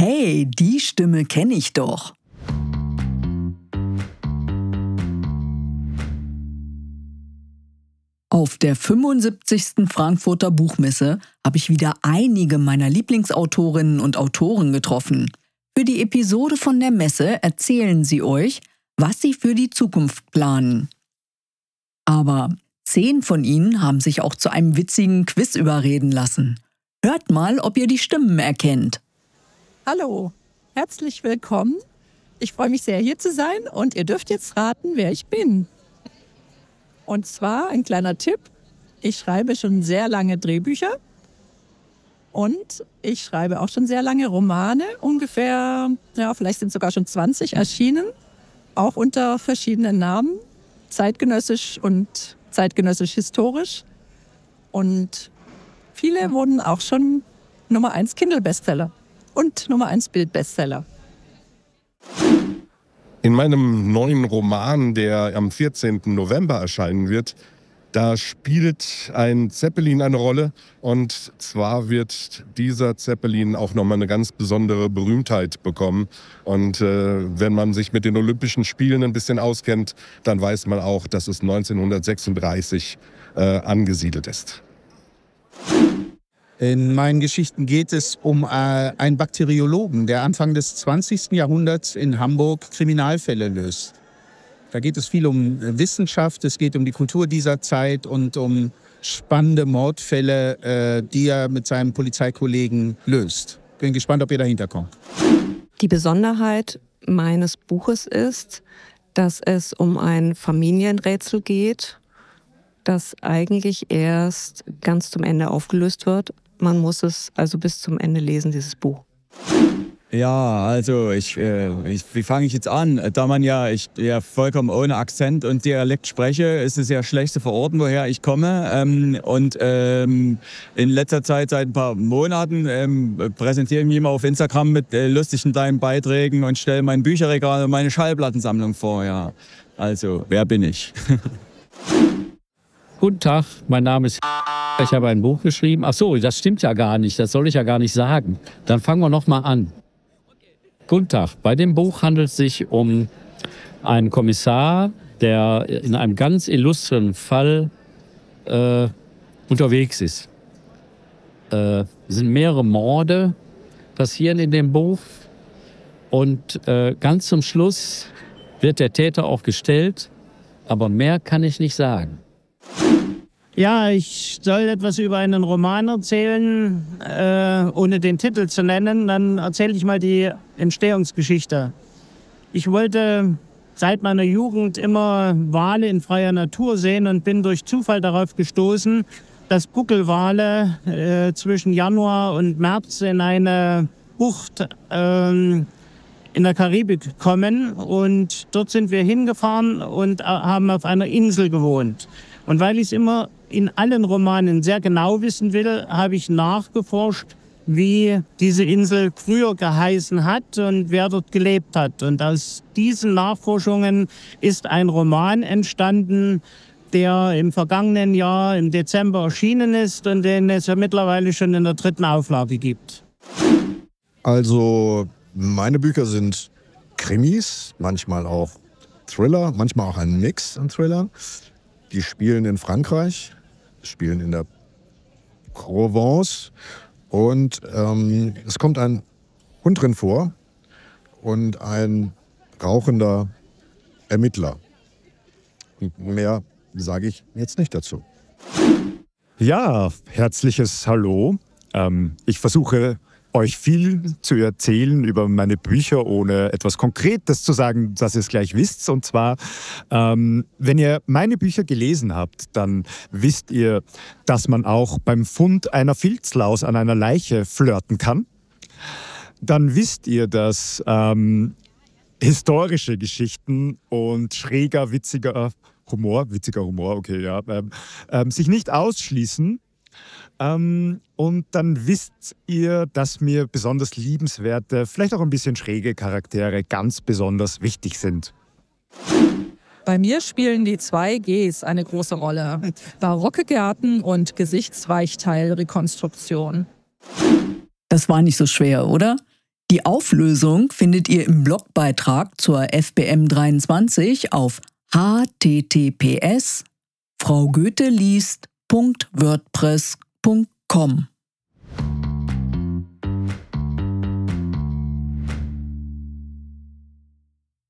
Hey, die Stimme kenne ich doch. Auf der 75. Frankfurter Buchmesse habe ich wieder einige meiner Lieblingsautorinnen und Autoren getroffen. Für die Episode von der Messe erzählen sie euch, was sie für die Zukunft planen. Aber 10 von ihnen haben sich auch zu einem witzigen Quiz überreden lassen. Hört mal, ob ihr die Stimmen erkennt. Hallo, herzlich willkommen. Ich freue mich sehr, hier zu sein und ihr dürft jetzt raten, wer ich bin. Und zwar ein kleiner Tipp. Ich schreibe schon sehr lange Drehbücher und ich schreibe auch schon sehr lange Romane. Ungefähr, vielleicht sind sogar schon 20 erschienen. Auch unter verschiedenen Namen. Zeitgenössisch und zeitgenössisch-historisch. Und viele wurden auch schon Nummer 1 Kindle-Bestseller und Nummer 1 Bild-Bestseller. In meinem neuen Roman, der am 14. November erscheinen wird, da spielt ein Zeppelin eine Rolle. Und zwar wird dieser Zeppelin auch nochmal eine ganz besondere Berühmtheit bekommen. Und wenn man sich mit den Olympischen Spielen ein bisschen auskennt, dann weiß man auch, dass es 1936 angesiedelt ist. In meinen Geschichten geht es um einen Bakteriologen, der Anfang des 20. Jahrhunderts in Hamburg Kriminalfälle löst. Da geht es viel um Wissenschaft, es geht um die Kultur dieser Zeit und um spannende Mordfälle, die er mit seinem Polizeikollegen löst. Bin gespannt, ob ihr dahinter kommt. Die Besonderheit meines Buches ist, dass es um ein Familienrätsel geht, das eigentlich erst ganz zum Ende aufgelöst wird. Man muss es also bis zum Ende lesen, dieses Buch. Ja, also wie fange ich jetzt an? Da ich vollkommen ohne Akzent und Dialekt spreche, ist es ja schlecht zu verorten, woher ich komme. In letzter Zeit, seit ein paar Monaten, präsentiere ich mich immer auf Instagram mit lustigen kleinen Beiträgen und stelle mein Bücherregal und meine Schallplattensammlung vor. Ja. Also, wer bin ich? Guten Tag, mein Name ist. Ich habe ein Buch geschrieben. Ach so, das stimmt ja gar nicht. Das soll ich ja gar nicht sagen. Dann fangen wir noch mal an. Guten Tag. Bei dem Buch handelt es sich um einen Kommissar, der in einem ganz illustren Fall unterwegs ist. Es sind mehrere Morde passieren in dem Buch. Und ganz zum Schluss wird der Täter auch gestellt. Aber mehr kann ich nicht sagen. Ja, ich soll etwas über einen Roman erzählen, ohne den Titel zu nennen. Dann erzähle ich mal die Entstehungsgeschichte. Ich wollte seit meiner Jugend immer Wale in freier Natur sehen und bin durch Zufall darauf gestoßen, dass Buckelwale zwischen Januar und März in eine Bucht in der Karibik kommen. Und dort sind wir hingefahren und haben auf einer Insel gewohnt. Und weil ich es immer in allen Romanen sehr genau wissen will, habe ich nachgeforscht, wie diese Insel früher geheißen hat und wer dort gelebt hat. Und aus diesen Nachforschungen ist ein Roman entstanden, der im vergangenen Jahr im Dezember erschienen ist und den es ja mittlerweile schon in der 3. Auflage gibt. Also meine Bücher sind Krimis, manchmal auch Thriller, manchmal auch ein Mix an Thrillern. Die spielen in Frankreich, spielen in der Provence und es kommt ein Hund drin vor und ein rauchender Ermittler. Und mehr sage ich jetzt nicht dazu. Ja, herzliches Hallo. Ich versuche euch viel zu erzählen über meine Bücher, ohne etwas Konkretes zu sagen, dass ihr es gleich wisst. Und zwar, wenn ihr meine Bücher gelesen habt, dann wisst ihr, dass man auch beim Fund einer Filzlaus an einer Leiche flirten kann. Dann wisst ihr, dass historische Geschichten und schräger, witziger Humor, okay, ja, sich nicht ausschließen. Und dann wisst ihr, dass mir besonders liebenswerte, vielleicht auch ein bisschen schräge Charaktere ganz besonders wichtig sind. Bei mir spielen die 2 Gs eine große Rolle. Barocke Gärten und Gesichtsweichteilrekonstruktion. Das war nicht so schwer, oder? Die Auflösung findet ihr im Blogbeitrag zur FBM 23 auf https://fraugoetheliest.wordpress.com.